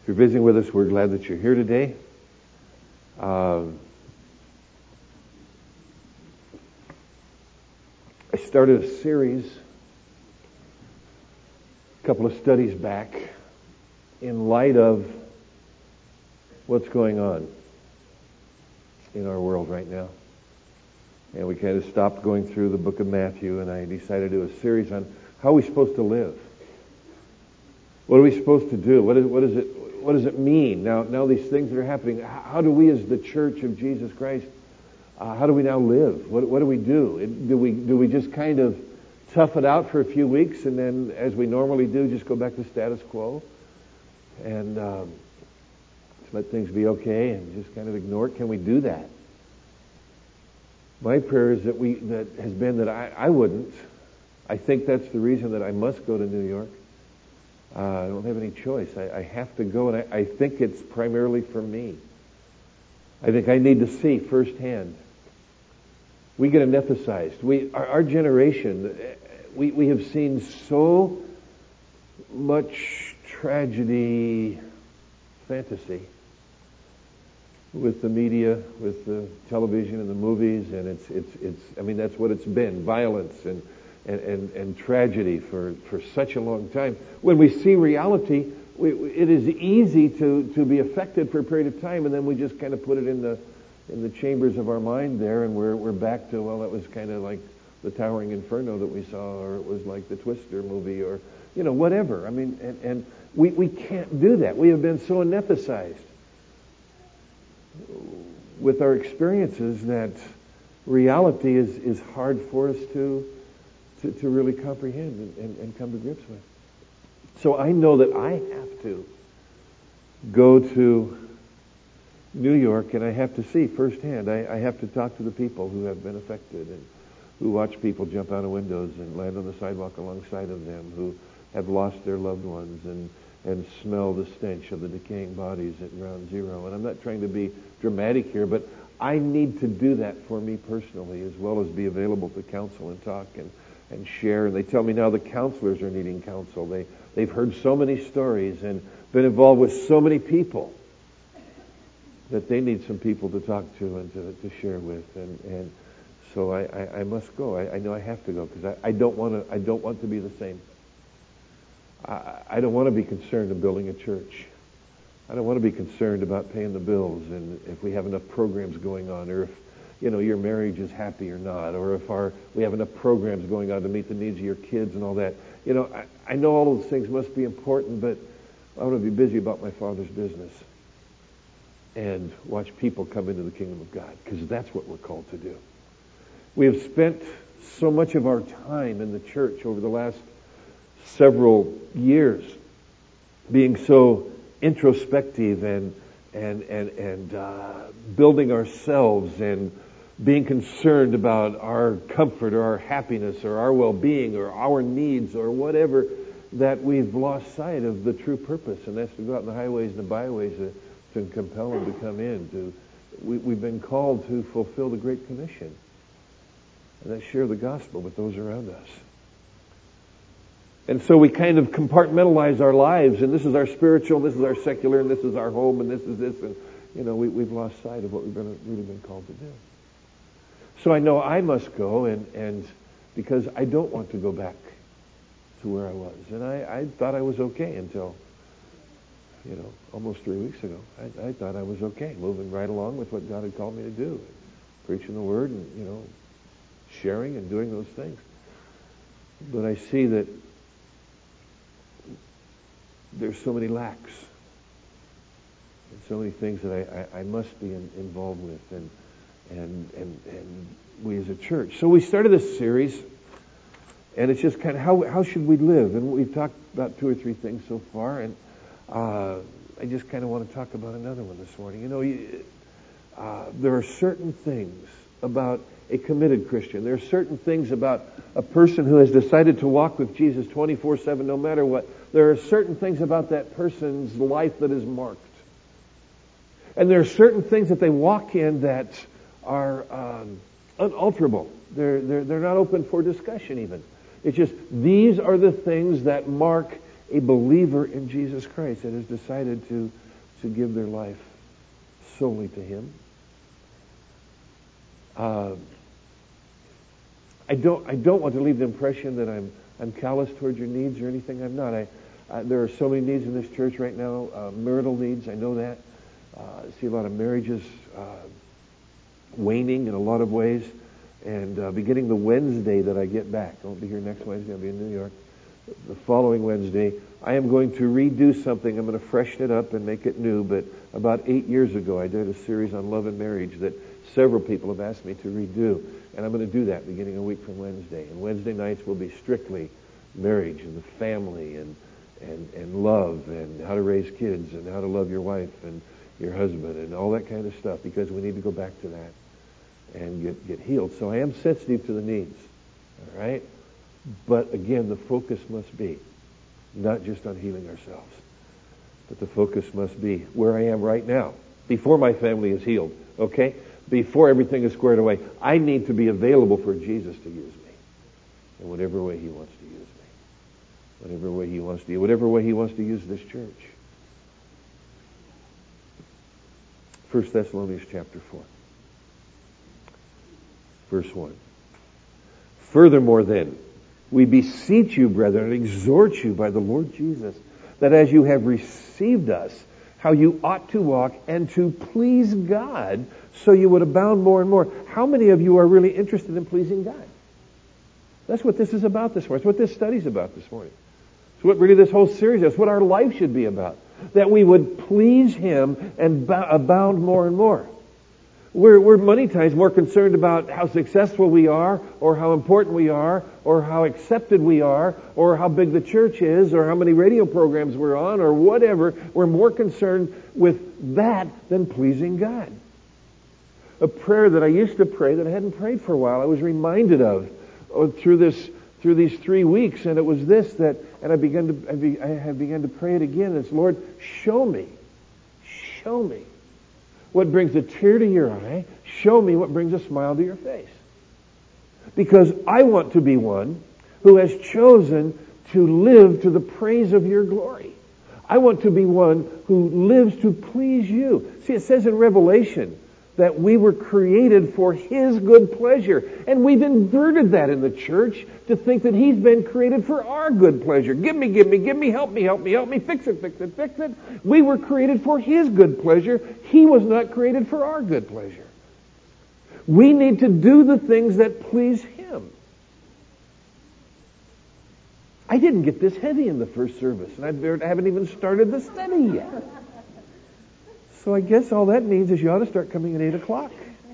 If you're visiting with us, we're glad that you're here today. I started a series a couple of studies back in light of what's going on in our world right now. And we kind of stopped going through the book of Matthew, and I decided to do a series on how are we supposed to live. What are we supposed to do? What does it mean? Now these things that are happening, how do we as the Church of Jesus Christ, how do we now live? What do we do? Do we just kind of tough it out for a few weeks and then, as we normally do, just go back to status quo and let things be okay and just kind of ignore it? Can we do that? My prayer is that has been that I wouldn't. I think that's the reason that I must go to New York. I don't have any choice. I have to go, and I think it's primarily for me. I think I need to see firsthand. We get anesthetized. Our generation, we have seen so much tragedy, fantasy with the media, with the television and the movies, and it's. I mean, that's what it's been: violence and tragedy for such a long time. When we see reality, it is easy to be affected for a period of time, and then we just kind of put it in the chambers of our mind there, and we're back to, well, that was kind of like the Towering Inferno that we saw, or it was like the Twister movie, or whatever. I mean, and we can't do that. We have been so anesthetized with our experiences that reality is hard for us to really comprehend and come to grips with. So I know that I have to go to New York, and I have to see firsthand. I have to talk to the people who have been affected and who watch people jump out of windows and land on the sidewalk alongside of them, who have lost their loved ones and smell the stench of the decaying bodies at ground zero. And I'm not trying to be dramatic here, but I need to do that for me personally, as well as be available to counsel and talk and share. And they tell me now the counselors are needing counsel. They've heard so many stories and been involved with so many people that they need some people to talk to and to share with. And so I must go. I know I have to go because I don't want to be the same. I don't want to be concerned in building a church. I don't want to be concerned about paying the bills and if we have enough programs going on, or if your marriage is happy or not, or if we have enough programs going on to meet the needs of your kids and all that. I know all those things must be important, but I want to be busy about my Father's business and watch people come into the kingdom of God, because that's what we're called to do. We have spent so much of our time in the church over the last several years being so introspective and building ourselves and being concerned about our comfort or our happiness or our well-being or our needs or whatever, that we've lost sight of the true purpose, and that's to go out in the highways and the byways to compel them to come in. We've been called to fulfill the Great Commission, and that's share the gospel with those around us. And so we kind of compartmentalize our lives, and this is our spiritual, and this is our secular, and this is our home, and this is this, and we've lost sight of what we've really been called to do. So I know I must go, and because I don't want to go back to where I was. And I thought I was okay until, almost 3 weeks ago. I thought I was okay, moving right along with what God had called me to do, preaching the Word and, sharing and doing those things. But I see that there's so many lacks and so many things that I must be involved with, and we as a church. So we started this series, and it's just kind of how should we live? And we've talked about 2 or 3 things so far, and I just kind of want to talk about another one this morning. There are certain things about a committed Christian. There are certain things about a person who has decided to walk with Jesus 24/7, no matter what. There are certain things about that person's life that is marked. And there are certain things that they walk in that are unalterable. They're not open for discussion even. It's just, these are the things that mark a believer in Jesus Christ that has decided to give their life solely to Him. I don't want to leave the impression that I'm callous towards your needs or anything. I'm not. There are so many needs in this church right now. Marital needs, I know that. I see a lot of marriages waning in a lot of ways. And beginning the Wednesday that I get back, I won't be here next Wednesday, I'll be in New York. The following Wednesday, I am going to redo something. I'm going to freshen it up and make it new. But about 8 years ago, I did a series on love and marriage that several people have asked me to redo. And I'm going to do that beginning a week from Wednesday. And Wednesday nights will be strictly marriage and the family and love and how to raise kids and how to love your wife and your husband and all that kind of stuff, because we need to go back to that and get healed. So I am sensitive to the needs. All right? But again, the focus must be not just on healing ourselves, but the focus must be where I am right now, before my family is healed, okay? Before everything is squared away. I need to be available for Jesus to use me in whatever way He wants to use me. Whatever way He wants to, whatever way He wants to use this church. 1 Thessalonians chapter 4. Verse 1. Furthermore then, we beseech you, brethren, and exhort you by the Lord Jesus, that as you have received us, how you ought to walk and to please God, so you would abound more and more. How many of you are really interested in pleasing God? That's what this is about this morning. It's what this study's about this morning. It's what really this whole series is. It's what our life should be about. That we would please Him and abound more and more. We're many times more concerned about how successful we are, or how important we are, or how accepted we are, or how big the church is, or how many radio programs we're on, or whatever. We're more concerned with that than pleasing God. A prayer that I used to pray that I hadn't prayed for a while, I was reminded of through these 3 weeks, and it was this, that, and I have begun to pray it again. It's, Lord, show me what brings a tear to your eye. Show me what brings a smile to your face. Because I want to be one who has chosen to live to the praise of your glory. I want to be one who lives to please you. See, it says in Revelation that we were created for His good pleasure. And we've inverted that in the church to think that He's been created for our good pleasure. Give me, help me, fix it. We were created for His good pleasure. He was not created for our good pleasure. We need to do the things that please Him. I didn't get this heavy in the first service, and I haven't even started the study yet. So I guess all that means is you ought to start coming at 8 o'clock.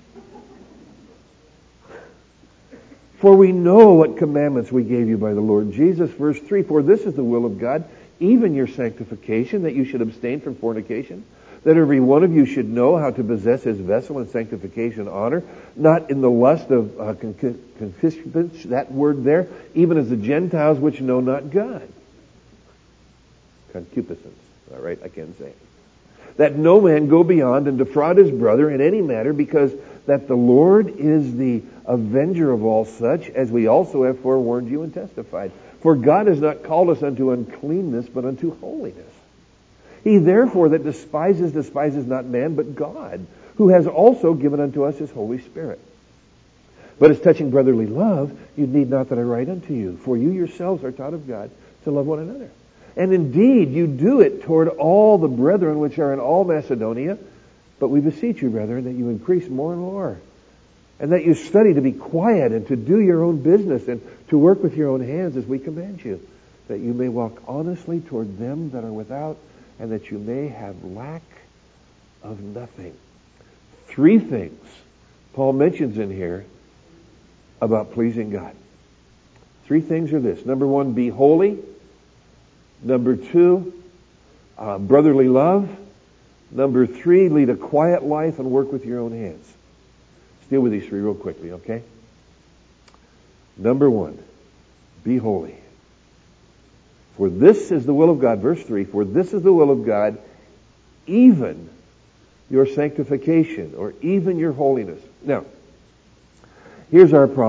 For we know what commandments we gave you by the Lord Jesus. Verse 3, for this is the will of God, even your sanctification, that you should abstain from fornication, that every one of you should know how to possess his vessel in sanctification and honor, not in the lust of concupiscence, that word there, even as the Gentiles which know not God. Concupiscence. All right, I can't say it. That no man go beyond and defraud his brother in any matter, because that the Lord is the avenger of all such, as we also have forewarned you and testified. For God has not called us unto uncleanness, but unto holiness. He therefore that despises not man, but God, who has also given unto us His Holy Spirit. But as touching brotherly love, you need not that I write unto you, for you yourselves are taught of God to love one another. And indeed, you do it toward all the brethren which are in all Macedonia. But we beseech you, brethren, that you increase more and more, and that you study to be quiet and to do your own business and to work with your own hands as we command you, that you may walk honestly toward them that are without, and that you may have lack of nothing. 3 things Paul mentions in here about pleasing God. 3 things are this. Number 1, be holy. Number 2, brotherly love. Number 3, lead a quiet life and work with your own hands. Let's deal with these 3 real quickly, okay? Number 1, be holy. For this is the will of God. Verse 3, for this is the will of God, even your sanctification, or even your holiness. Now, here's our problem.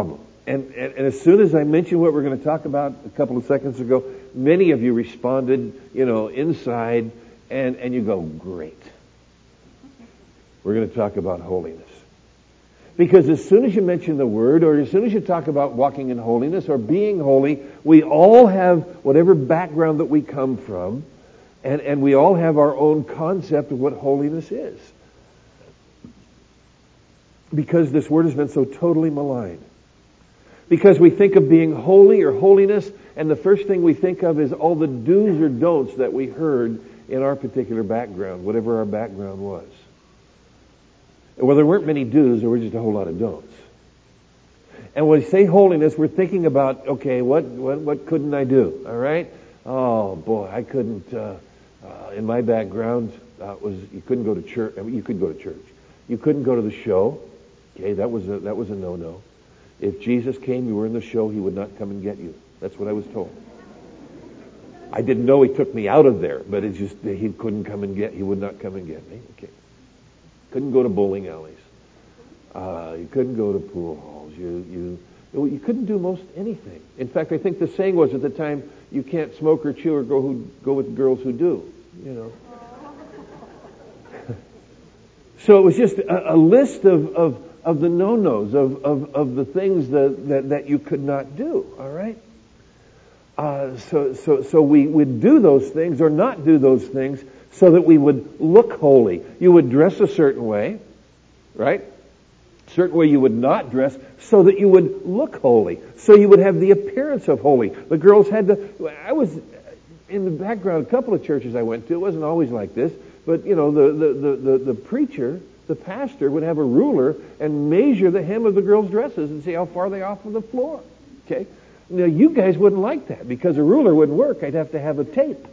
And as soon as I mentioned what we're going to talk about a couple of seconds ago, many of you responded, inside, and you go, great. We're going to talk about holiness. Because as soon as you mention the word, or as soon as you talk about walking in holiness or being holy, we all have whatever background that we come from, and we all have our own concept of what holiness is. Because this word has been so totally maligned. Because we think of being holy or holiness, and the first thing we think of is all the do's or don'ts that we heard in our particular background, whatever our background was. Well, there weren't many do's, there were just a whole lot of don'ts. And when we say holiness, we're thinking about, okay, what couldn't I do? All right? Oh, boy, I couldn't, in my background, you couldn't go to church. I mean, you could go to church. You couldn't go to the show. Okay, that was a no-no. If Jesus came, you were in the show, he would not come and get you. That's what I was told. I didn't know he took me out of there, but it's just he would not come and get me. Okay. Couldn't go to bowling alleys. You couldn't go to pool halls. You couldn't do most anything. In fact, I think the saying was at the time, you can't smoke or chew or go with girls who do. So it was just a list of the no-nos, of the things that you could not do, all right? So we would do those things or not do those things so that we would look holy. You would dress a certain way, right? Certain way you would not dress so that you would look holy. So you would have the appearance of holy. The girls had I was in the background, a couple of churches I went to, it wasn't always like this, but the preacher, the pastor would have a ruler and measure the hem of the girls' dresses and see how far they off of the floor. Okay? Now you guys wouldn't like that because a ruler wouldn't work. I'd have to have a tape.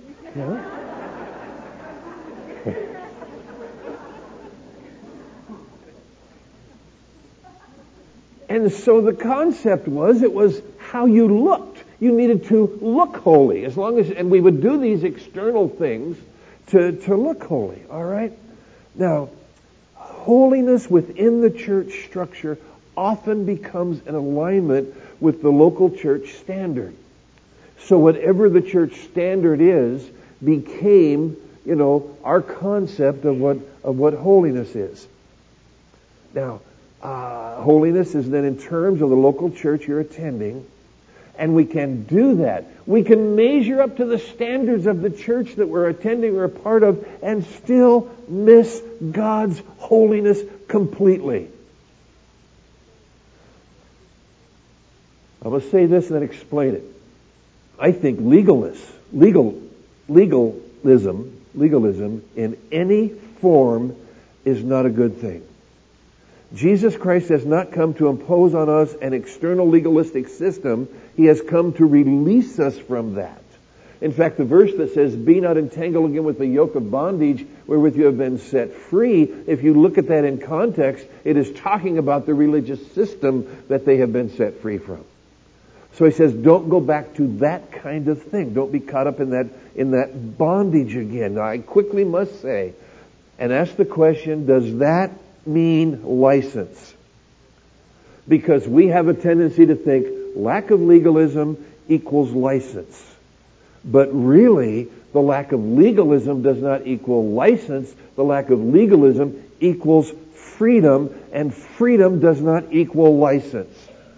And so the concept was, it was how you looked. You needed to look holy, and we would do these external things to look holy, all right? Now, holiness within the church structure often becomes an alignment with the local church standard. So whatever the church standard is became, our concept of what holiness is. Now, holiness is then in terms of the local church you're attending, and we can do that. We can measure up to the standards of the church that we're attending or a part of and still miss God's holiness completely. I'm going to say this and then explain it. I think legalism in any form is not a good thing. Jesus Christ has not come to impose on us an external legalistic system. He has come to release us from that. In fact, the verse that says, "Be not entangled again with the yoke of bondage wherewith you have been set free," if you look at that in context, it is talking about the religious system that they have been set free from. So he says, don't go back to that kind of thing. Don't be caught up in that bondage again. Now, I quickly must say, and ask the question, does that mean license? Because we have a tendency to think lack of legalism equals license. But really, the lack of legalism does not equal license. The lack of legalism equals freedom, and freedom does not equal license.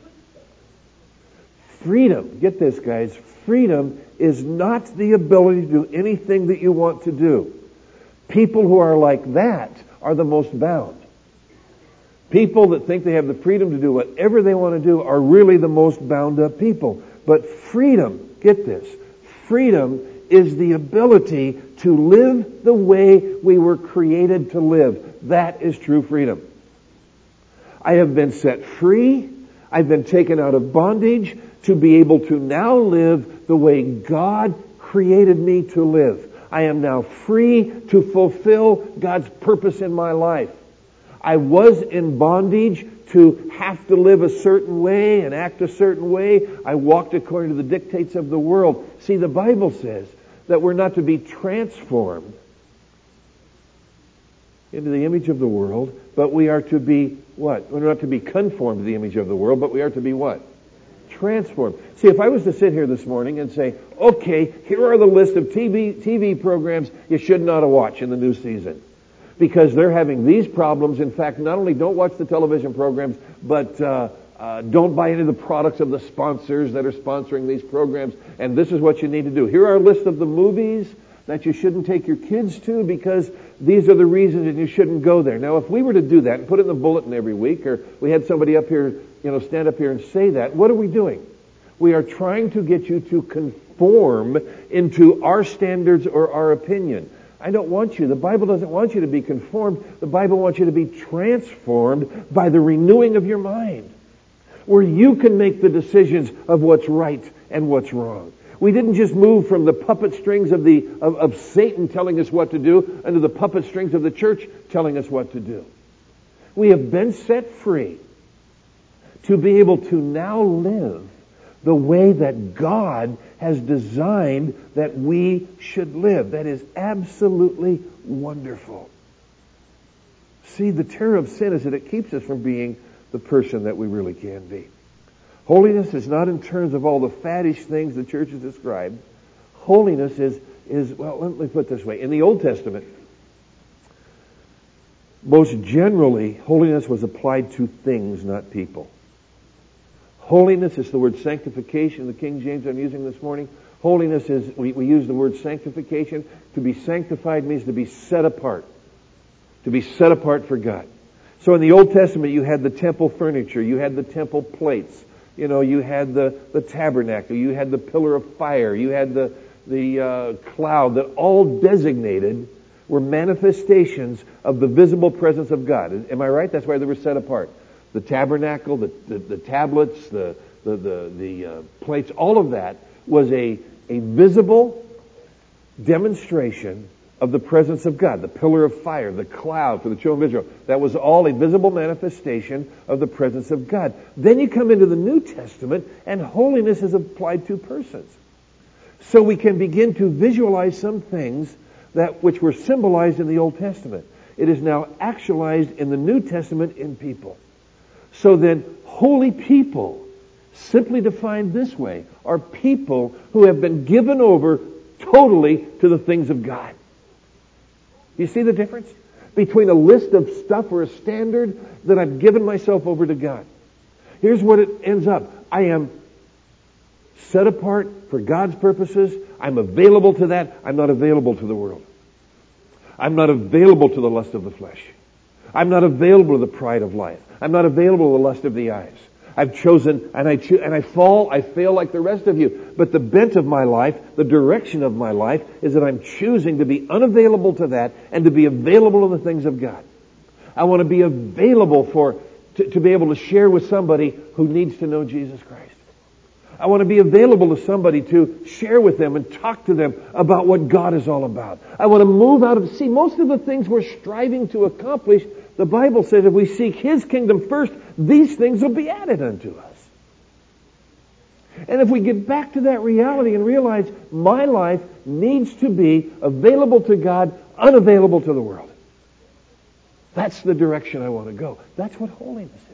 Freedom, get this guys, freedom is not the ability to do anything that you want to do. People who are like that are the most bound. People that think they have the freedom to do whatever they want to do are really the most bound up people. But freedom, get this, freedom is the ability to live the way we were created to live. That is true freedom. I have been set free. I've been taken out of bondage to be able to now live the way God created me to live. I am now free to fulfill God's purpose in my life. I was in bondage to have to live a certain way and act a certain way. I walked according to the dictates of the world. See, the Bible says that we're not to be transformed into the image of the world, but we are to be what? We're not to be conformed to the image of the world, but we are to be what? transformed. See, if I was to sit here this morning and say, okay, here are the list of TV programs you should not watch in the new season, because they're having these problems. In fact, not only don't watch the television programs, but don't buy any of the products of the sponsors that are sponsoring these programs, and this is what you need to do. Here are a list of the movies that you shouldn't take your kids to because these are the reasons that you shouldn't go there. Now, if we were to do that and put it in the bulletin every week, or we had somebody up here, stand up here and say that, what are we doing? We are trying to get you to conform into our standards or our opinion. I don't want you. The Bible doesn't want you to be conformed. The Bible wants you to be transformed by the renewing of your mind, where you can make the decisions of what's right and what's wrong. We didn't just move from the puppet strings of Satan telling us what to do into the puppet strings of the church telling us what to do. We have been set free to be able to now live the way that God has designed that we should live. That is absolutely wonderful. See, the terror of sin is that it keeps us from being the person that we really can be. Holiness is not in terms of all the faddish things the church has described. Holiness is, well, let me put it this way. In the Old Testament, most generally, holiness was applied to things, not people. Holiness is the word sanctification, the King James I'm using this morning. Holiness is, we use the word sanctification. To be sanctified means to be set apart. To be set apart for God. So in the Old Testament, you had the temple furniture, you had the temple plates, you had the tabernacle, you had the pillar of fire, you had the cloud that all designated were manifestations of the visible presence of God. Am I right? That's why they were set apart. The tabernacle, the tablets, the plates, all of that was a visible demonstration of the presence of God. The pillar of fire, the cloud for the children of Israel. That was all a visible manifestation of the presence of God. Then you come into the New Testament and holiness is applied to persons. So we can begin to visualize some things which were symbolized in the Old Testament. It is now actualized in the New Testament in people. So then, holy people, simply defined this way, are people who have been given over totally to the things of God. You see the difference between a list of stuff or a standard that I've given myself over to God? Here's what it ends up. I am set apart for God's purposes. I'm available to that. I'm not available to the world. I'm not available to the lust of the flesh. I'm not available to the pride of life. I'm not available to the lust of the eyes. I've chosen, and I fail like the rest of you. But the bent of my life, the direction of my life, is that I'm choosing to be unavailable to that and to be available to the things of God. I want to be available to be able to share with somebody who needs to know Jesus Christ. I want to be available to somebody to share with them and talk to them about what God is all about. I want to move out of... See, most of the things we're striving to accomplish, the Bible says if we seek His kingdom first, these things will be added unto us. And if we get back to that reality and realize my life needs to be available to God, unavailable to the world. That's the direction I want to go. That's what holiness is.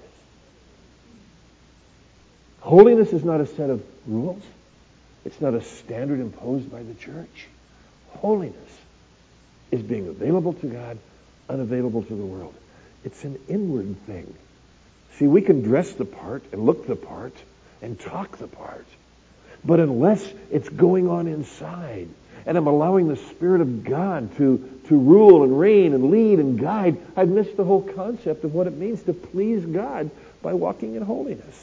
Holiness is not a set of rules. It's not a standard imposed by the church. Holiness is being available to God, unavailable to the world. It's an inward thing. See, we can dress the part and look the part and talk the part. But unless it's going on inside and I'm allowing the Spirit of God to rule and reign and lead and guide, I've missed the whole concept of what it means to please God by walking in holiness.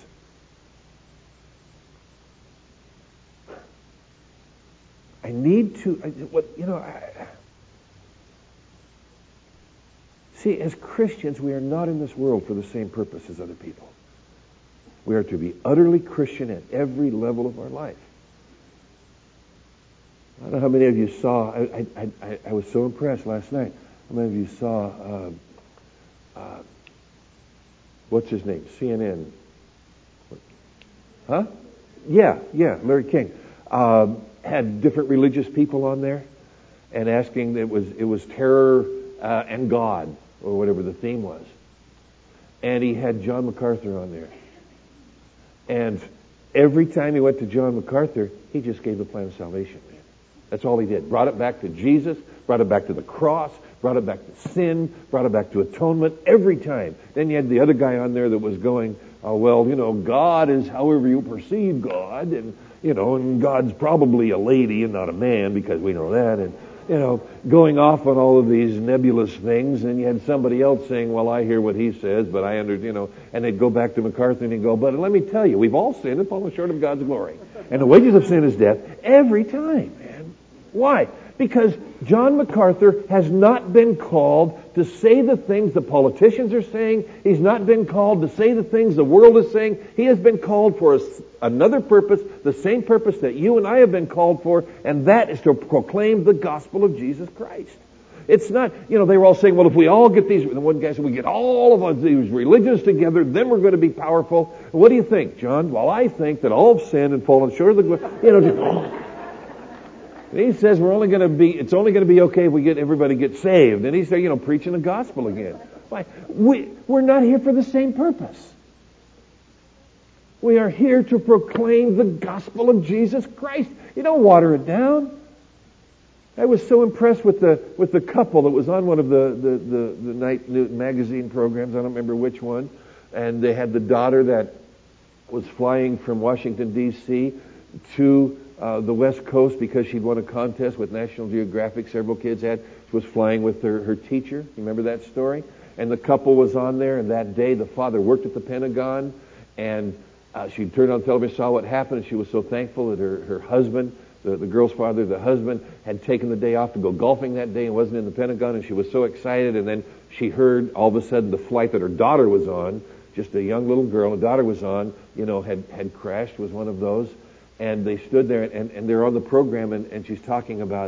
I need to, see, as Christians, we are not in this world for the same purpose as other people. We are to be utterly Christian at every level of our life. I don't know how many of you saw, I was so impressed last night. How many of you saw, what's his name? CNN. Huh? Yeah, Larry King. Had different religious people on there and asking, it was terror and God, or whatever the theme was. And he had John MacArthur on there. And Every time he went to John MacArthur, he just gave the plan of salvation, man. That's all he did. Brought it back to Jesus, brought it back to the cross, brought it back to sin, brought it back to atonement, every time. Then you had the other guy on there that was going, oh, well, God is however you perceive God, and, and God's probably a lady and not a man, because we know that, and, going off on all of these nebulous things, and you had somebody else saying, well, I hear what he says, but I and they'd go back to MacArthur and he'd go, but let me tell you, we've all sinned and fallen short of God's glory. And the wages of sin is death every time, man. Why? Because John MacArthur has not been called to say the things the politicians are saying. He's not been called to say the things the world is saying. He has been called for another purpose, the same purpose that you and I have been called for, and that is to proclaim the gospel of Jesus Christ. It's not, they were all saying, well, if we all get these, the one guy said, we get all of these religions together, then we're going to be powerful. What do you think, John? Well, I think that all have sinned and fallen short of the glory. And he says it's only going to be okay if everybody gets saved. And he's there, preaching the gospel again. Why? We're not here for the same purpose. We are here to proclaim the gospel of Jesus Christ. You don't water it down. I was so impressed with the couple that was on one of the night magazine programs. I don't remember which one. And they had the daughter that was flying from Washington, D.C. to the West Coast because she'd won a contest with National Geographic. Several kids had. She was flying with her teacher. You remember that story? And the couple was on there, and that day the father worked at the Pentagon, and she turned on television, saw what happened, and she was so thankful that her husband, the girl's father, the husband, had taken the day off to go golfing that day and wasn't in the Pentagon, and she was so excited. And then she heard all of a sudden the flight that her daughter was on, just a young little girl, her daughter was on, had crashed, was one of those. And they stood there, and they're on the program, and she's talking about,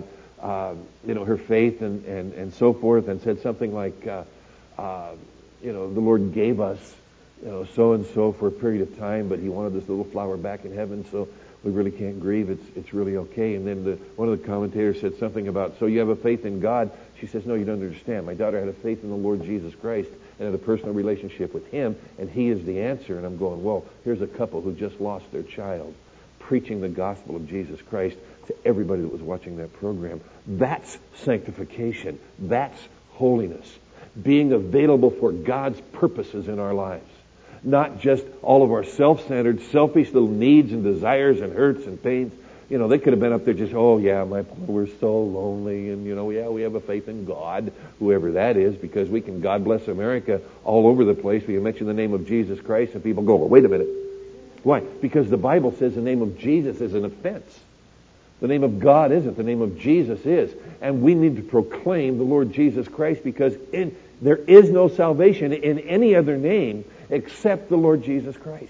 her faith and so forth, and said something like, the Lord gave us, so and so for a period of time, but He wanted this little flower back in heaven, so we really can't grieve. It's really okay. And then one of the commentators said something about, so you have a faith in God? She says, no, you don't understand. My daughter had a faith in the Lord Jesus Christ and had a personal relationship with Him, and He is the answer. And I'm going, well, here's a couple who just lost their child, preaching the gospel of Jesus Christ to everybody that was watching that program. That's sanctification. That's holiness. Being available for God's purposes in our lives. Not just all of our self-centered, selfish little needs and desires and hurts and pains. They could have been up there just, oh yeah, we're so lonely, and yeah, we have a faith in God, whoever that is, because we can God bless America all over the place. We can mention the name of Jesus Christ and people go, well, wait a minute. Why? Because the Bible says the name of Jesus is an offense. The name of God isn't. The name of Jesus is. And we need to proclaim the Lord Jesus Christ, because there is no salvation in any other name except the Lord Jesus Christ.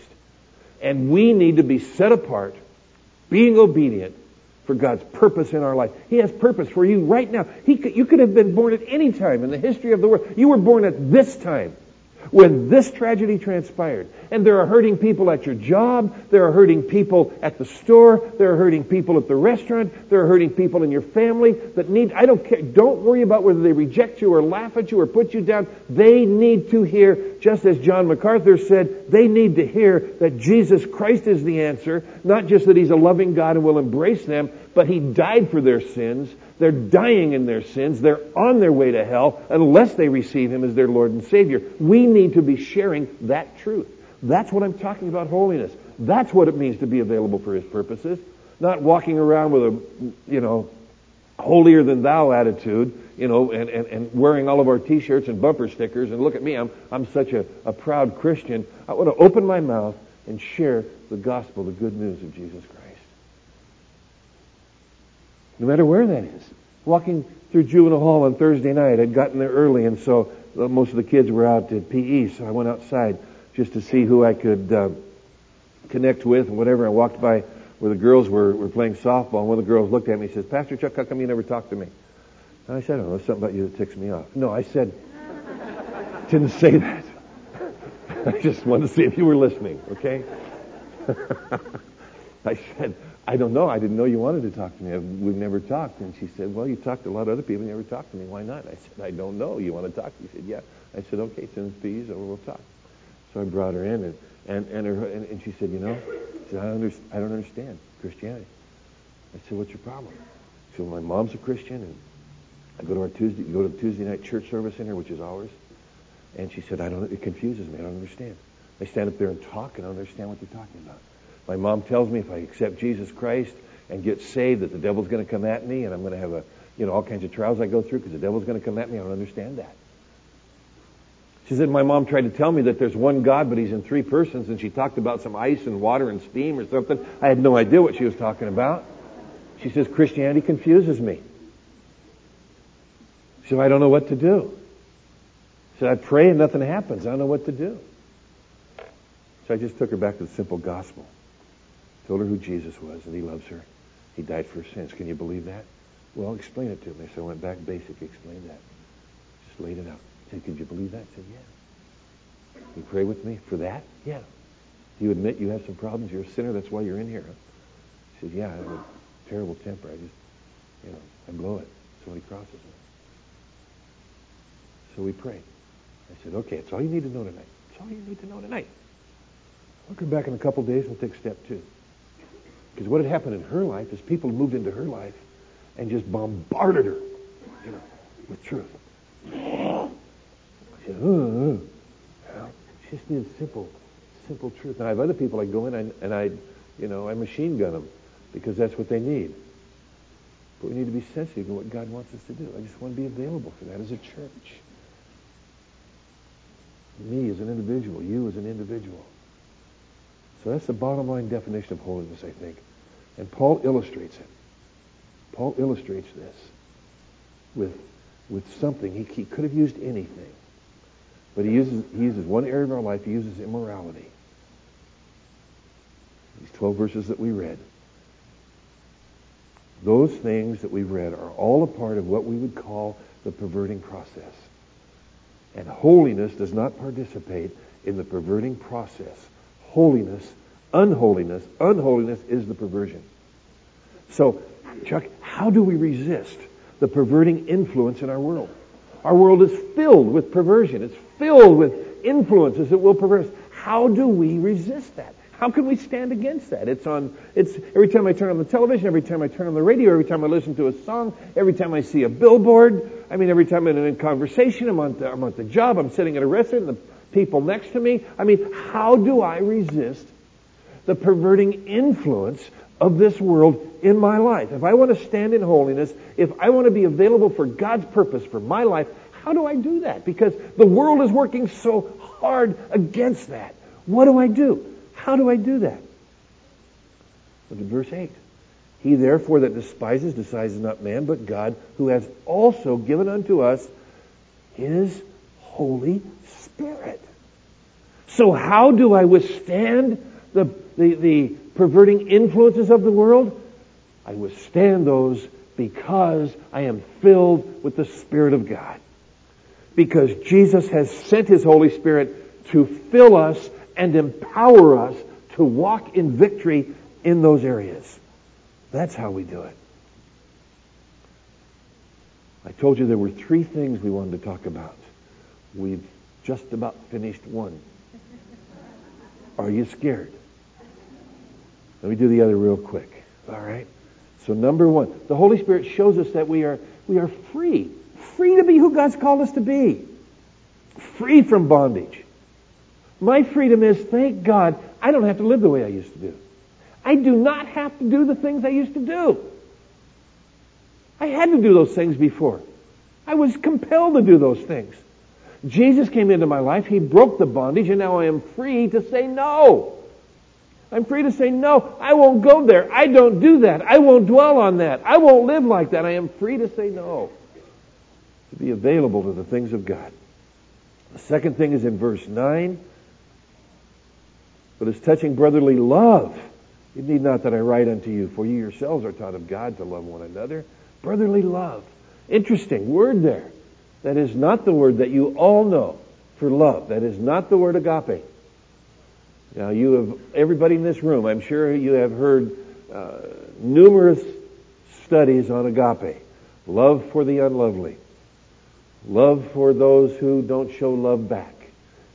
And we need to be set apart, being obedient for God's purpose in our life. He has purpose for you right now. You could have been born at any time in the history of the world. You were born at this time, when this tragedy transpired. And there are hurting people at your job. There are hurting people at the store. There are hurting people at the restaurant. There are hurting people in your family that need, I don't care. Don't worry about whether they reject you or laugh at you or put you down. They need to hear, just as John MacArthur said, they need to hear that Jesus Christ is the answer. Not just that He's a loving God and will embrace them, but He died for their sins. They're dying in their sins. They're on their way to hell unless they receive Him as their Lord and Savior. We need to be sharing that truth. That's what I'm talking about, holiness. That's what it means to be available for His purposes. Not walking around with a, holier than thou attitude, and wearing all of our T-shirts and bumper stickers. And look at me, I'm such a proud Christian. I want to open my mouth and share the gospel, the good news of Jesus Christ. No matter where that is. Walking through juvenile hall on Thursday night, I'd gotten there early, and so most of the kids were out at PE, so I went outside just to see who I could connect with and whatever. I walked by where the girls were playing softball, and one of the girls looked at me and says, Pastor Chuck, how come you never talk to me? And I said, I don't know, there's something about you that ticks me off. No, I said, didn't say that. I just wanted to see if you were listening, okay? I said, I don't know. I didn't know you wanted to talk to me. We've never talked. And she said, well, you talked to a lot of other people. You never talked to me. Why not? I said, I don't know. You want to talk? She said, yeah. I said, okay, send us peas or we'll talk. So I brought her in, and she said, she said, I don't understand Christianity. I said, what's your problem? She said, well, my mom's a Christian, and I go to the Tuesday night church service in here, which is ours. And she said, it confuses me. I don't understand. I stand up there and talk, and I don't understand what they're talking about. My mom tells me if I accept Jesus Christ and get saved, that the devil's going to come at me, and I'm going to have all kinds of trials I go through because the devil's going to come at me. I don't understand that. She said, my mom tried to tell me that there's one God, but he's in three persons, and she talked about some ice and water and steam or something. I had no idea what she was talking about. She says, Christianity confuses me. She said, I don't know what to do. She said, I pray and nothing happens. I don't know what to do. So I just took her back to the simple gospel. Told her who Jesus was, and he loves her. He died for her sins. Can you believe that? Well, explain it to me. So I went back basic, explained that. Just laid it out. I said, could you believe that? I said, yeah. You pray with me for that? Yeah. Do you admit you have some problems? You're a sinner, that's why you're in here. Huh? She said, yeah, I have a terrible temper. I just, I blow it. Somebody crosses me. So we prayed. I said, okay, it's all you need to know tonight. It's all you need to know tonight. I'll come back in a couple of days and we'll take step 2. Because what had happened in her life is people moved into her life and just bombarded her, with truth. She said, she just needed simple truth. Now I have other people I go in and I machine gun them because that's what they need. But we need to be sensitive to what God wants us to do. I just want to be available for that as a church. Me as an individual, you as an individual. So that's the bottom line definition of holiness, I think. And Paul illustrates it. Paul illustrates this with something. He could have used anything. But he uses one area of our life. He uses immorality. These 12 verses that we read. Those things that we've read are all a part of what we would call the perverting process. And holiness does not participate in the perverting process. Unholiness is the perversion. So, Chuck, how do we resist the perverting influence in our world? Our world is filled with perversion. It's filled with influences that will pervert us. How do we resist that? How can we stand against that? It's every time I turn on the television, every time I turn on the radio, every time I listen to a song, every time I see a billboard, every time I'm in a conversation, I'm on the job, I'm sitting at a restaurant, and the people next to me. How do I resist the perverting influence of this world in my life? If I want to stand in holiness, if I want to be available for God's purpose for my life, how do I do that? Because the world is working so hard against that. What do I do? How do I do that? Look at verse 8. He therefore that despises not man, but God, who has also given unto us His Holy Spirit. So how do I withstand the perverting influences of the world? I withstand those because I am filled with the Spirit of God. Because Jesus has sent His Holy Spirit to fill us and empower us to walk in victory in those areas. That's how we do it. I told you there were 3 things we wanted to talk about. We've just about finished one. Are you scared? Let me do the other real quick. All right? So number 1, the Holy Spirit shows us that we are free. Free to be who God's called us to be. Free from bondage. My freedom is, thank God, I don't have to live the way I used to do. I do not have to do the things I used to do. I had to do those things before. I was compelled to do those things. Jesus came into my life. He broke the bondage, and now I am free to say no. I'm free to say no. I won't go there. I don't do that. I won't dwell on that. I won't live like that. I am free to say no. To be available to the things of God. The second thing is in verse 9. But as touching brotherly love, you need not that I write unto you, for you yourselves are taught of God to love one another. Brotherly love. Interesting word there. That is not the word that you all know for love. That is not the word agape. Now everybody in this room, I'm sure you have heard numerous studies on agape. Love for the unlovely. Love for those who don't show love back.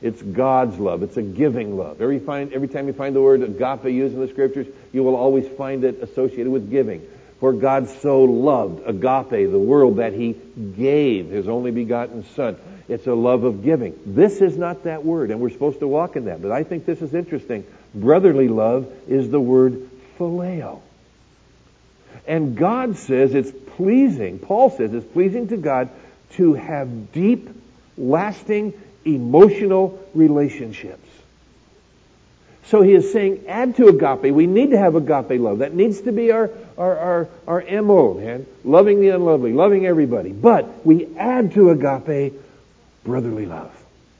It's God's love. It's a giving love. Every time you find the word agape used in the Scriptures, you will always find it associated with giving. For God so loved, agape, the world, that He gave His only begotten Son. It's a love of giving. This is not that word, and we're supposed to walk in that. But I think this is interesting. Brotherly love is the word phileo. And God says it's pleasing, Paul says it's pleasing to God to have deep, lasting, emotional relationships. So he is saying, add to agape. We need to have agape love. That needs to be our MO, man. Loving the unlovely, loving everybody. But we add to agape brotherly love.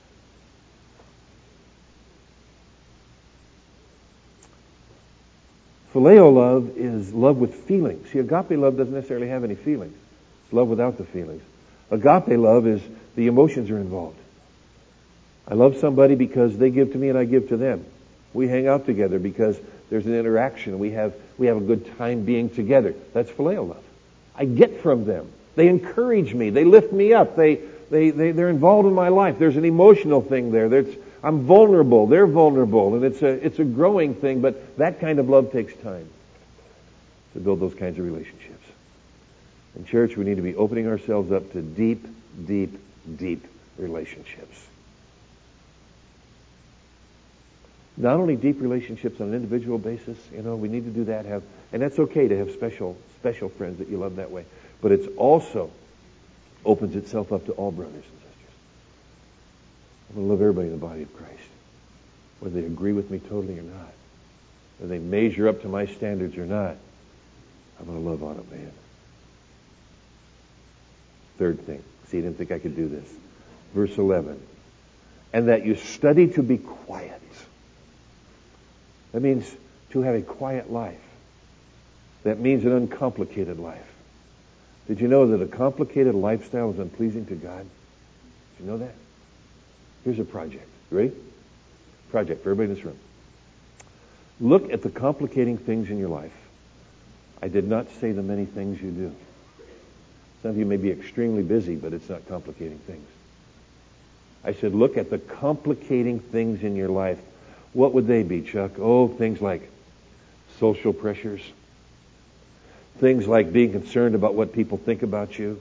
Phileo love is love with feelings. See, agape love doesn't necessarily have any feelings. It's love without the feelings. Agape love is the emotions are involved. I love somebody because they give to me and I give to them. We hang out together because there's an interaction. We have a good time being together. That's phileo love. I get from them. They encourage me. They lift me up. They're involved in my life. There's an emotional thing there. I'm vulnerable. They're vulnerable, and it's a growing thing. But that kind of love takes time to build those kinds of relationships. In church, we need to be opening ourselves up to deep, deep, deep relationships. Not only deep relationships on an individual basis, we need to do that. And that's okay to have special friends that you love that way. But it's also opens itself up to all brothers and sisters. I'm going to love everybody in the body of Christ, whether they agree with me totally or not, whether they measure up to my standards or not. I'm going to love on them, man. Third thing. See, you didn't think I could do this. Verse 11. And that you study to be quiet. That means to have a quiet life. That means an uncomplicated life. Did you know that a complicated lifestyle is unpleasing to God? Did you know that? Here's a project. You ready? Project for everybody in this room. Look at the complicating things in your life. I did not say the many things you do. Some of you may be extremely busy, but it's not complicating things. I said, look at the complicating things in your life. What would they be, Chuck? Oh, things like social pressures. Things like being concerned about what people think about you.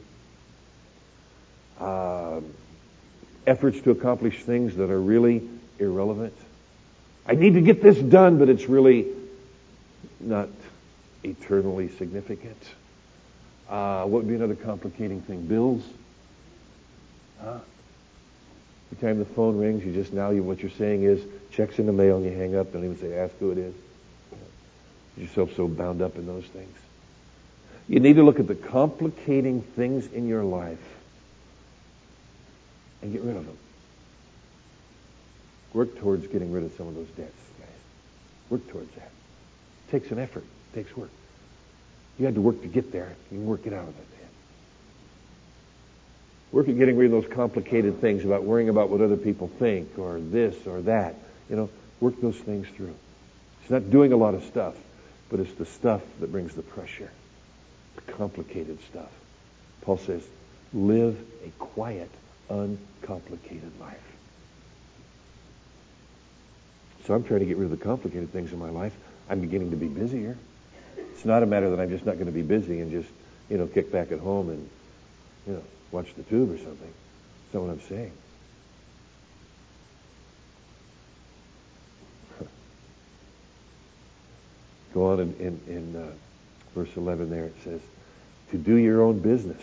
Efforts to accomplish things that are really irrelevant. I need to get this done, but it's really not eternally significant. What would be another complicating thing? Bills? Every time the phone rings, what you're saying is, checks in the mail, and you hang up, don't even say, ask who it is. Get yourself so bound up in those things. You need to look at the complicating things in your life and get rid of them. Work towards getting rid of some of those debts, guys. Work towards that. It takes an effort. It takes work. You had to work to get there. You can work it out of that debt. Work at getting rid of those complicated things about worrying about what other people think or this or that. Work those things through. It's not doing a lot of stuff, but it's the stuff that brings the pressure. The complicated stuff. Paul says, live a quiet, uncomplicated life. So I'm trying to get rid of the complicated things in my life. I'm beginning to be busier. It's not a matter that I'm just not going to be busy and just, kick back at home and, watch the tube or something. That's not what I'm saying. Go on in verse 11 there. It says, to do your own business.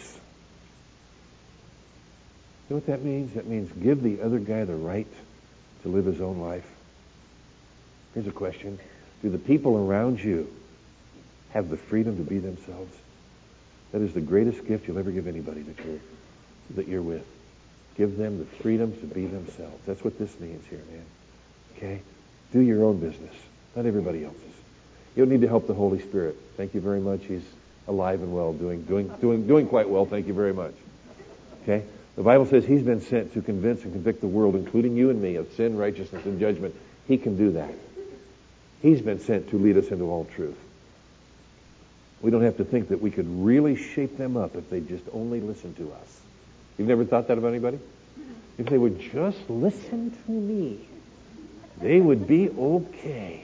You know what that means? That means give the other guy the right to live his own life. Here's a question. Do the people around you have the freedom to be themselves? That is the greatest gift you'll ever give anybody that you're with. Give them the freedom to be themselves. That's what this means here, man. Okay? Do your own business, not everybody else's. You don't need to help the Holy Spirit. Thank you very much. He's alive and well, doing quite well. Thank you very much. Okay? The Bible says He's been sent to convince and convict the world, including you and me, of sin, righteousness, and judgment. He can do that. He's been sent to lead us into all truth. We don't have to think that we could really shape them up if they just only listen to us. You've never thought that about anybody? If they would just listen to me, they would be okay.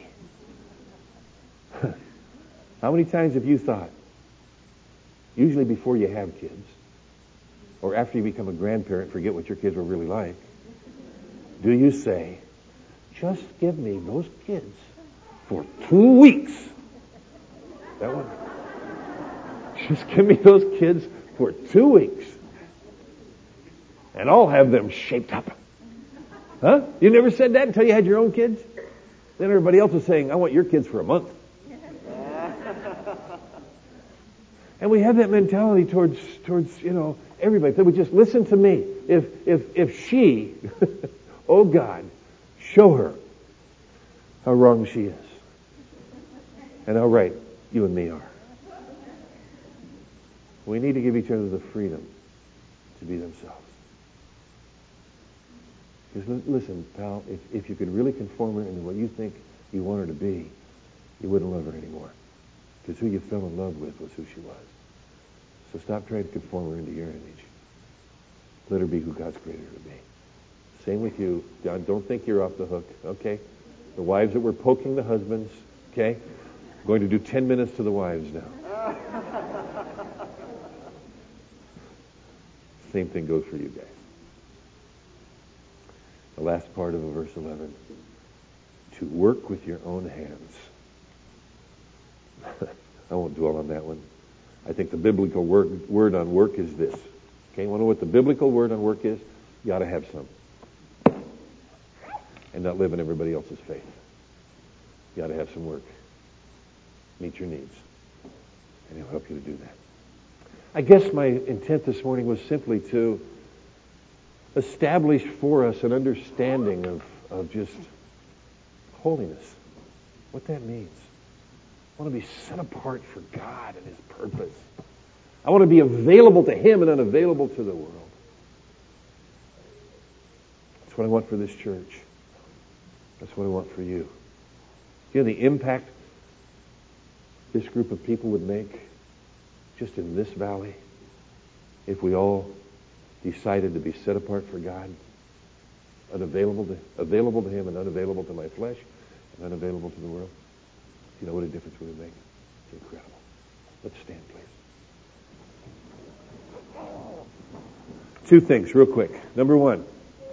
How many times have you thought, usually before you have kids, or after you become a grandparent, forget what your kids were really like, do you say, just give me those kids for 2 weeks? That one. Just give me those kids for 2 weeks. And I'll have them shaped up. Huh? You never said that until you had your own kids? Then everybody else is saying, I want your kids for a month. And we have that mentality towards everybody. They would just listen to me. If she, oh God, show her how wrong she is. And how right you and me are. We need to give each other the freedom to be themselves. Because listen, pal, if you could really conform her into what you think you want her to be, you wouldn't love her anymore. Because who you fell in love with was who she was. So stop trying to conform her into your image. Let her be who God's created her to be. Same with you. Don't think you're off the hook, okay? The wives that were poking the husbands, okay? I'm going to do 10 minutes to the wives now. Same thing goes for you guys. The last part of verse 11. To work with your own hands. I won't dwell on that one. I think the biblical word on work is this. Okay, you want to know what the biblical word on work is? You ought to have some. And not live in everybody else's faith. You ought to have some work. Meet your needs. And he'll help you to do that. I guess my intent this morning was simply to establish for us an understanding of just holiness. What that means. I want to be set apart for God and His purpose. I want to be available to Him and unavailable to the world. That's what I want for this church. That's what I want for you. You know the impact this group of people would make just in this valley if we all decided to be set apart for God, available to Him and unavailable to my flesh and unavailable to the world. You know what a difference we would make? It's incredible. Let's stand, please. 2 things, real quick. Number 1.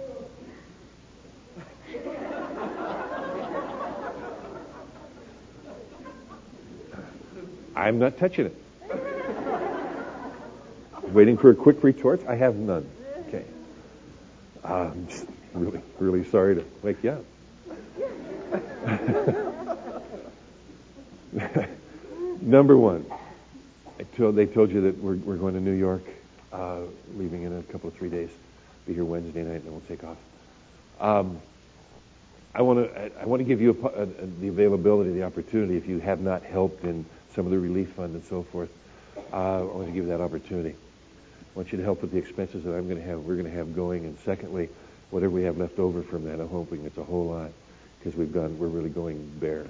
I'm not touching it. Waiting for a quick retort? I have none. Okay. I'm just really, really sorry to wake you up. Number 1. They told you that we're going to New York, leaving in a couple of 3 days. Be here Wednesday night, and then we'll take off. I want to give you the availability, the opportunity. If you have not helped in some of the relief fund and so forth, I want to give you that opportunity. I want you to help with the expenses that we're going to have going, and secondly, whatever we have left over from that, I'm hoping it's a whole lot, because we're really going bare.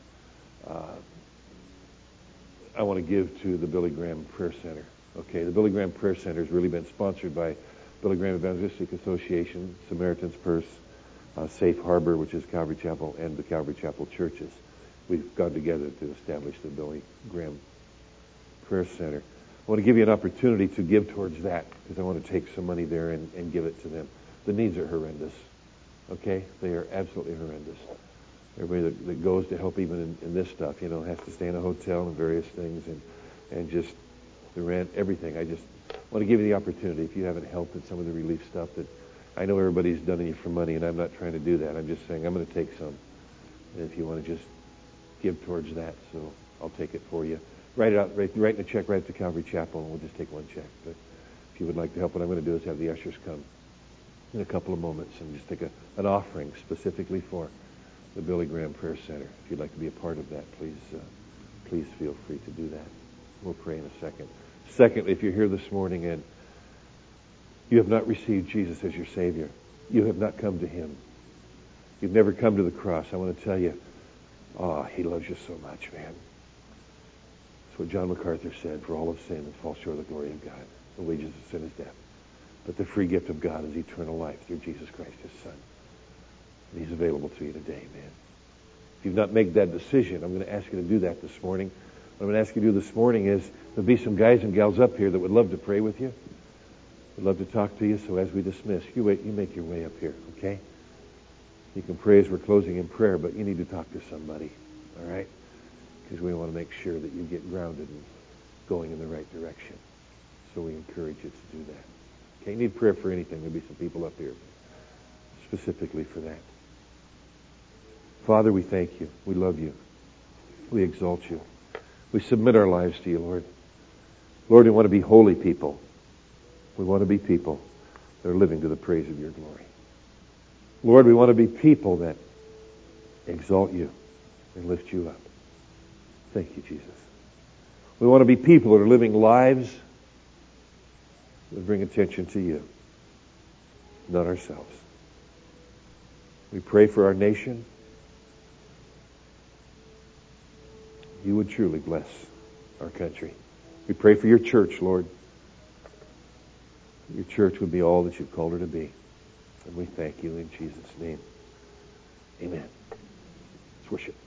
I want to give to the Billy Graham Prayer Center. Okay, the Billy Graham Prayer Center has really been sponsored by Billy Graham Evangelistic Association, Samaritan's Purse, Safe Harbor, which is Calvary Chapel, and the Calvary Chapel churches. We've gone together to establish the Billy Graham Prayer Center. I want to give you an opportunity to give towards that, because I want to take some money there and give it to them. The needs are horrendous. Okay? They are absolutely horrendous. Everybody that goes to help even in this stuff, has to stay in a hotel and various things, and just the rent, everything. I just want to give you the opportunity, if you haven't helped in some of the relief stuff, that I know everybody's done it for money, and I'm not trying to do that. I'm just saying I'm going to take some. And if you want to just give towards that, so I'll take it for you. Write it out, write a check right to Calvary Chapel, and we'll just take one check. But if you would like to help, what I'm going to do is have the ushers come in a couple of moments and just take an offering specifically for the Billy Graham Prayer Center. If you'd like to be a part of that, please feel free to do that. We'll pray in a second. Secondly, if you're here this morning and you have not received Jesus as your Savior, you have not come to Him, you've never come to the cross, I want to tell you, He loves you so much, man. That's what John MacArthur said, for all of sin and fall short of the glory of God. The wages of sin is death. But the free gift of God is eternal life through Jesus Christ, His Son. And He's available to you today, man. If you've not made that decision, I'm going to ask you to do that this morning. What I'm going to ask you to do this morning is there'll be some guys and gals up here that would love to pray with you. Would love to talk to you. So as we dismiss, you make your way up here, okay? You can pray as we're closing in prayer, but you need to talk to somebody, all right? Because we want to make sure that you get grounded and going in the right direction. So we encourage you to do that. Okay, you need prayer for anything. There'll be some people up here specifically for that. Father, we thank you. We love you. We exalt you. We submit our lives to you, Lord. Lord, we want to be holy people. We want to be people that are living to the praise of your glory. Lord, we want to be people that exalt you and lift you up. Thank you, Jesus. We want to be people that are living lives that bring attention to you, not ourselves. We pray for our nation. You would truly bless our country. We pray for your church, Lord. Your church would be all that you've called her to be. And we thank you in Jesus' name. Amen. Let's worship.